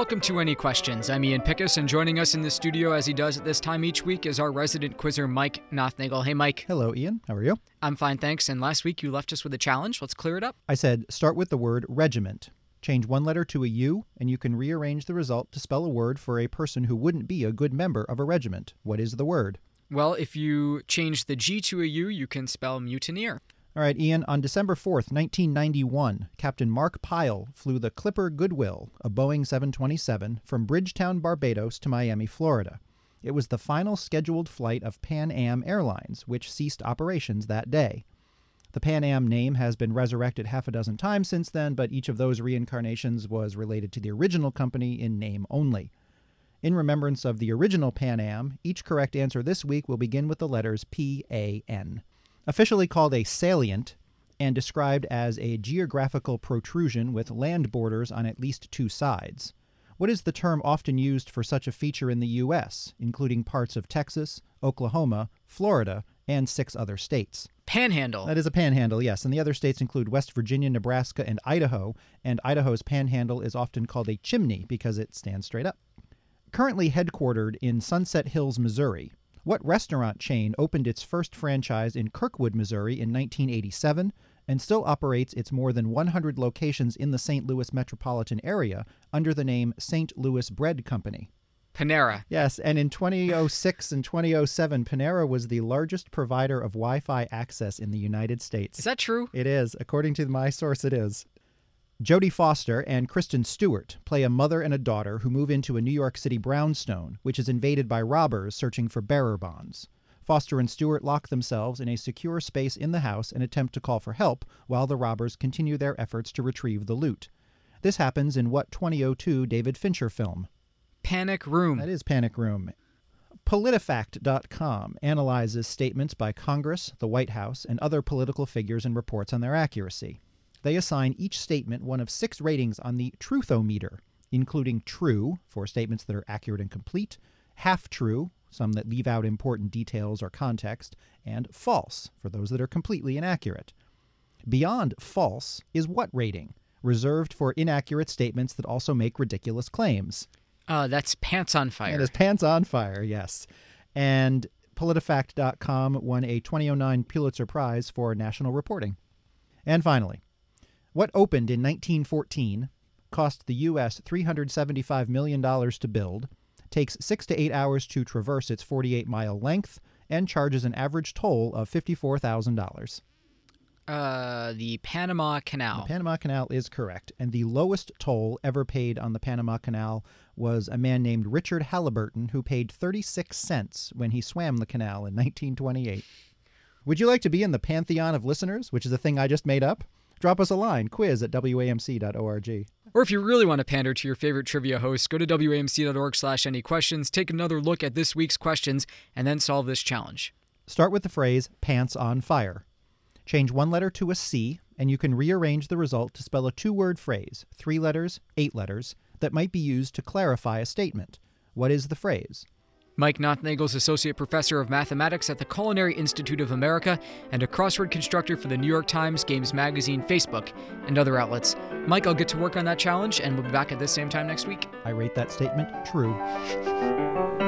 Welcome to Any Questions. I'm Ian Pickus, and joining us in the studio as he does at this time each week is our resident quizzer, Mike Nothnagel. Hey, Mike. Hello, Ian. How are you? I'm fine, thanks. And last week you left us with a challenge. Let's clear it up. I said start with the word regiment. Change one letter to a U, and you can rearrange the result to spell a word for a person who wouldn't be a good member of a regiment. What is the word? Well, if you change the G to a U, you can spell mutineer. All right, Ian, on December 4th, 1991, Captain Mark Pyle flew the Clipper Goodwill, a Boeing 727, from Bridgetown, Barbados to Miami, Florida. It was the final scheduled flight of Pan Am Airlines, which ceased operations that day. The Pan Am name has been resurrected half a dozen times since then, but each of those reincarnations was related to the original company in name only. In remembrance of the original Pan Am, each correct answer this week will begin with the letters P-A-N. Officially called a salient and described as a geographical protrusion with land borders on at least two sides. What is the term often used for such a feature in the U.S., including parts of Texas, Oklahoma, Florida, and 6 other states? Panhandle. That is a panhandle, yes, and the other states include West Virginia, Nebraska, and Idaho's panhandle is often called a chimney because it stands straight up. Currently headquartered in Sunset Hills, Missouri, what restaurant chain opened its first franchise in Kirkwood, Missouri in 1987 and still operates its more than 100 locations in the St. Louis metropolitan area under the name St. Louis Bread Company? Panera. Yes, and in 2006 and 2007, Panera was the largest provider of Wi-Fi access in the United States. Is that true? It is. According to my source, it is. Jodie Foster and Kristen Stewart play a mother and a daughter who move into a New York City brownstone, which is invaded by robbers searching for bearer bonds. Foster and Stewart lock themselves in a secure space in the house and attempt to call for help while the robbers continue their efforts to retrieve the loot. This happens in what 2002 David Fincher film? Panic Room. That is Panic Room. PolitiFact.com analyzes statements by Congress, the White House, and other political figures and reports on their accuracy. They assign each statement one of 6 ratings on the truthometer, including true, for statements that are accurate and complete, half-true, some that leave out important details or context, and false, for those that are completely inaccurate. Beyond false is what rating? Reserved for inaccurate statements that also make ridiculous claims. That's Pants on Fire. It is Pants on Fire, yes. And PolitiFact.com won a 2009 Pulitzer Prize for national reporting. And finally, what opened in 1914, cost the U.S. $375 million to build, takes 6 to 8 hours to traverse its 48-mile length, and charges an average toll of $54,000? The Panama Canal. The Panama Canal is correct, and the lowest toll ever paid on the Panama Canal was a man named Richard Halliburton, who paid 36 cents when he swam the canal in 1928. Would you like to be in the pantheon of listeners, which is a thing I just made up? Drop us a line, quiz@wamc.org. Or if you really want to pander to your favorite trivia host, go to wamc.org/anyquestions, take another look at this week's questions, and then solve this challenge. Start with the phrase, pants on fire. Change one letter to a C, and you can rearrange the result to spell a 2-word phrase, 3 letters, 8 letters, that might be used to clarify a statement. What is the phrase? Mike Nothnagel is Associate Professor of Mathematics at the Culinary Institute of America and a crossword constructor for the New York Times, Games Magazine, Facebook, and other outlets. Mike, I'll get to work on that challenge, and we'll be back at this same time next week. I rate that statement true.